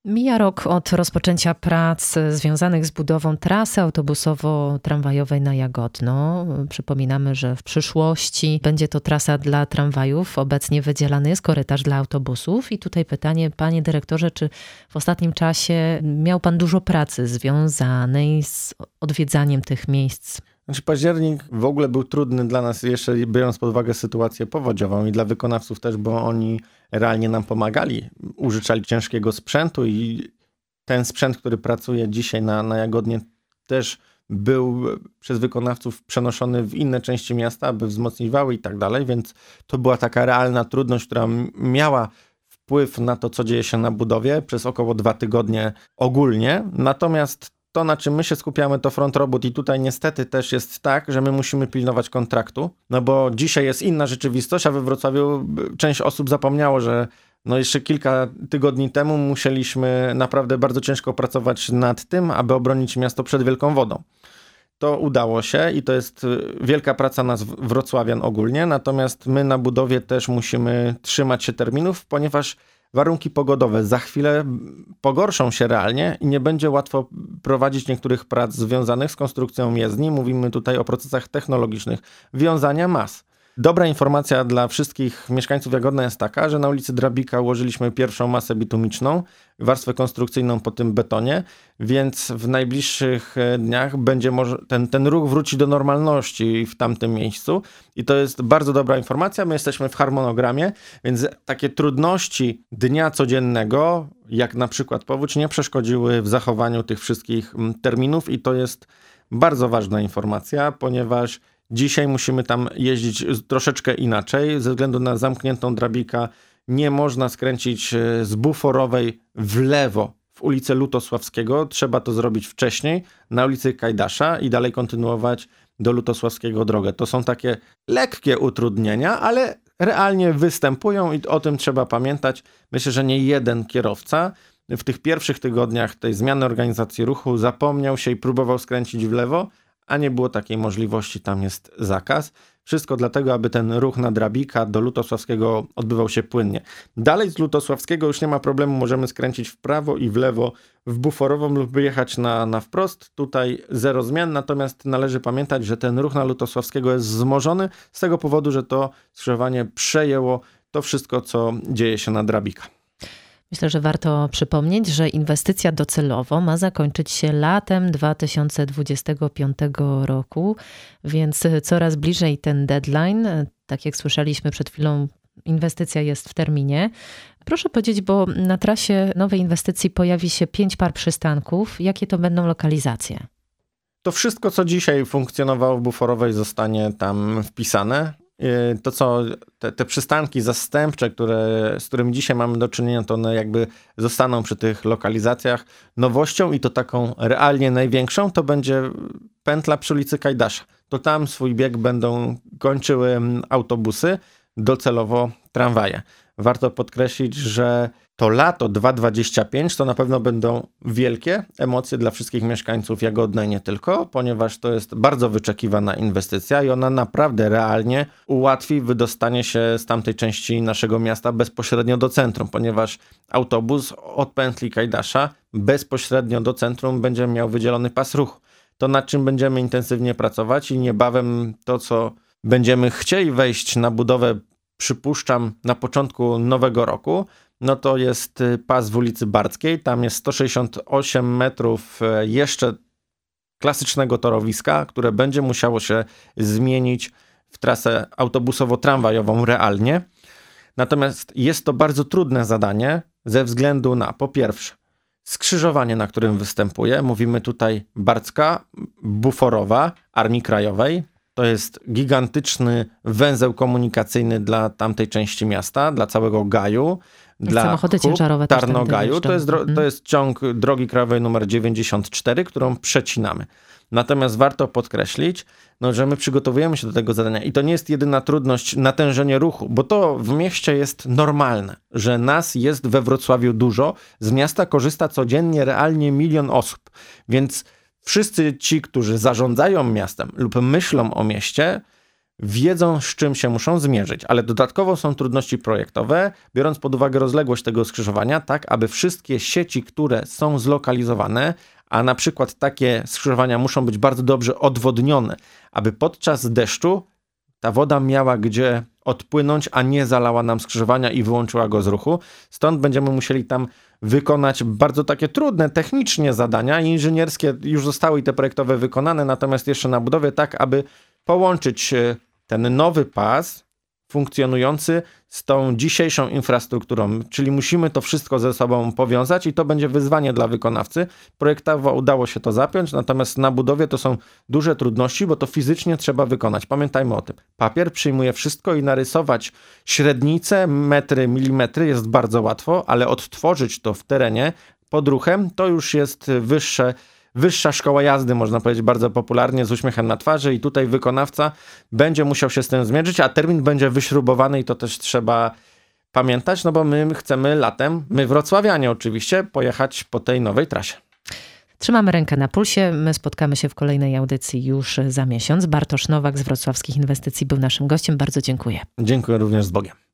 Mija rok od rozpoczęcia prac związanych z budową trasy autobusowo-tramwajowej na Jagodno. Przypominamy, że w przyszłości będzie to trasa dla tramwajów. Obecnie wydzielany jest korytarz dla autobusów. I tutaj pytanie, panie dyrektorze, czy w ostatnim czasie miał pan dużo pracy związanej z odwiedzaniem tych miejsc? Październik w ogóle był trudny dla nas, jeszcze biorąc pod uwagę sytuację powodziową i dla wykonawców też, bo oni realnie nam pomagali, użyczali ciężkiego sprzętu i ten sprzęt, który pracuje dzisiaj na Jagodnie, też był przez wykonawców przenoszony w inne części miasta, aby wzmocnić wały i tak dalej, więc to była taka realna trudność, która miała wpływ na to, co dzieje się na budowie przez około 2 tygodnie ogólnie. Natomiast to, na czym my się skupiamy, to front robót i tutaj niestety też jest tak, że my musimy pilnować kontraktu, no bo dzisiaj jest inna rzeczywistość, a we Wrocławiu część osób zapomniało, że jeszcze kilka tygodni temu musieliśmy naprawdę bardzo ciężko pracować nad tym, aby obronić miasto przed wielką wodą. To udało się i to jest wielka praca nas wrocławian ogólnie, natomiast my na budowie też musimy trzymać się terminów, ponieważ warunki pogodowe za chwilę pogorszą się realnie i nie będzie łatwo prowadzić niektórych prac związanych z konstrukcją jezdni. Mówimy tutaj o procesach technologicznych wiązania mas. Dobra informacja dla wszystkich mieszkańców Jagodna jest taka, że na ulicy Drabika ułożyliśmy pierwszą masę bitumiczną, warstwę konstrukcyjną po tym betonie, więc w najbliższych dniach będzie ten ruch wróci do normalności w tamtym miejscu i to jest bardzo dobra informacja. My jesteśmy w harmonogramie, więc takie trudności dnia codziennego, jak na przykład powódź, nie przeszkodziły w zachowaniu tych wszystkich terminów i to jest bardzo ważna informacja, ponieważ dzisiaj musimy tam jeździć troszeczkę inaczej. Ze względu na zamkniętą Drabikę nie można skręcić z Buforowej w lewo w ulicę Lutosławskiego. Trzeba to zrobić wcześniej na ulicy Kajdasza i dalej kontynuować do Lutosławskiego drogę. To są takie lekkie utrudnienia, ale realnie występują i o tym trzeba pamiętać. Myślę, że nie jeden kierowca w tych pierwszych tygodniach tej zmiany organizacji ruchu zapomniał się i próbował skręcić w lewo, a nie było takiej możliwości, tam jest zakaz. Wszystko dlatego, aby ten ruch na Drabika do Lutosławskiego odbywał się płynnie. Dalej z Lutosławskiego już nie ma problemu, możemy skręcić w prawo i w lewo w Buforową lub wyjechać na wprost. Tutaj zero zmian, natomiast należy pamiętać, że ten ruch na Lutosławskiego jest wzmożony z tego powodu, że to skrzyżowanie przejęło to wszystko, co dzieje się na Drabika. Myślę, że warto przypomnieć, że inwestycja docelowo ma zakończyć się latem 2025 roku, więc coraz bliżej ten deadline. Tak jak słyszeliśmy przed chwilą, inwestycja jest w terminie. Proszę powiedzieć, bo na trasie nowej inwestycji pojawi się 5 par przystanków. Jakie to będą lokalizacje? To wszystko, co dzisiaj funkcjonowało w Buforowej, zostanie tam wpisane. To co, te przystanki zastępcze, z którymi dzisiaj mamy do czynienia, to one jakby zostaną przy tych lokalizacjach. Nowością i to taką realnie największą to będzie pętla przy ulicy Kajdasza. To tam swój bieg będą kończyły autobusy, docelowo tramwaje. Warto podkreślić, że to lato 2025 to na pewno będą wielkie emocje dla wszystkich mieszkańców Jagodna i nie tylko, ponieważ to jest bardzo wyczekiwana inwestycja i ona naprawdę realnie ułatwi wydostanie się z tamtej części naszego miasta bezpośrednio do centrum, ponieważ autobus od pętli Kajdasza bezpośrednio do centrum będzie miał wydzielony pas ruchu. To nad czym będziemy intensywnie pracować i niebawem to, co będziemy chcieli wejść na budowę, przypuszczam, na początku nowego roku, no to jest pas w ulicy Bardzkiej. Tam jest 168 metrów jeszcze klasycznego torowiska, które będzie musiało się zmienić w trasę autobusowo-tramwajową realnie. Natomiast jest to bardzo trudne zadanie ze względu na, po pierwsze, skrzyżowanie, na którym występuje. Mówimy tutaj Bardzka, Buforowa, Armii Krajowej. To jest gigantyczny węzeł komunikacyjny dla tamtej części miasta, dla całego Gaju, dla samochody ciężarowe Tarnogaju. To jest ciąg drogi krajowej nr 94, którą przecinamy. Natomiast warto podkreślić, że my przygotowujemy się do tego zadania i to nie jest jedyna trudność natężenie ruchu, bo to w mieście jest normalne, że nas jest we Wrocławiu dużo, z miasta korzysta codziennie realnie 1 milion osób, więc wszyscy ci, którzy zarządzają miastem lub myślą o mieście, wiedzą, z czym się muszą zmierzyć, ale dodatkowo są trudności projektowe, biorąc pod uwagę rozległość tego skrzyżowania, tak aby wszystkie sieci, które są zlokalizowane, a na przykład takie skrzyżowania muszą być bardzo dobrze odwodnione, aby podczas deszczu ta woda miała gdzie odpłynąć, a nie zalała nam skrzyżowania i wyłączyła go z ruchu. Stąd będziemy musieli tam wykonać bardzo takie trudne technicznie zadania. Inżynierskie już zostały i te projektowe wykonane, natomiast jeszcze na budowie tak, aby połączyć ten nowy pas funkcjonujący z tą dzisiejszą infrastrukturą, czyli musimy to wszystko ze sobą powiązać i to będzie wyzwanie dla wykonawcy. Projektowo udało się to zapiąć, natomiast na budowie to są duże trudności, bo to fizycznie trzeba wykonać. Pamiętajmy o tym. Papier przyjmuje wszystko i narysować średnice, metry, milimetry jest bardzo łatwo, ale odtworzyć to w terenie pod ruchem to już jest wyższa szkoła jazdy, można powiedzieć bardzo popularnie, z uśmiechem na twarzy i tutaj wykonawca będzie musiał się z tym zmierzyć, a termin będzie wyśrubowany i to też trzeba pamiętać, no bo my chcemy latem, my wrocławianie oczywiście, pojechać po tej nowej trasie. Trzymamy rękę na pulsie. My spotkamy się w kolejnej audycji już za miesiąc. Bartosz Nowak z Wrocławskich Inwestycji był naszym gościem. Bardzo dziękuję. Dziękuję również, z Bogiem.